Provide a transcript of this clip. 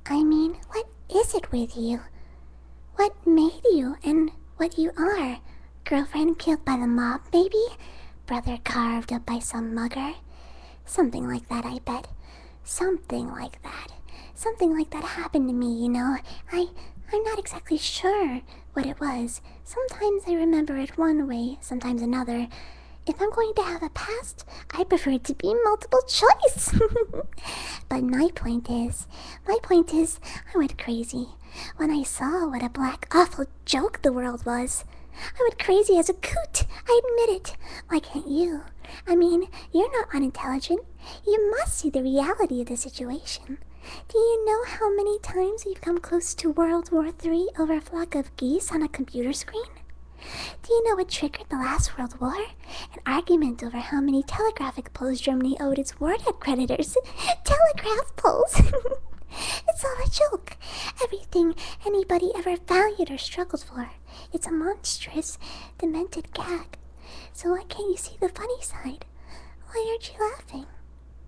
I mean, what is it with you? What made you and what you are? Girlfriend killed by the mob, maybe? Brother carved up by some mugger? Something like that, I bet. Something like that. Something like that happened to me, you know. I'm not exactly sure what it was. Sometimes I remember it one way, sometimes another. If I'm going to have a past, I prefer it to be multiple choice. But my point is, I went crazy when I saw what a black, awful joke the world was. I went crazy as a coot, I admit it. Why can't you? I mean, you're not unintelligent. You must see the reality of the situation. Do you know how many times we've come close to World War III over a flock of geese on a computer screen? Do you know what triggered the last World War? An argument over how many telegraphic poles Germany owed its warhead creditors. Telegraph poles! It's all a joke. Everything anybody ever valued or struggled for. It's a monstrous, demented gag. So why can't you see the funny side? Why aren't you laughing?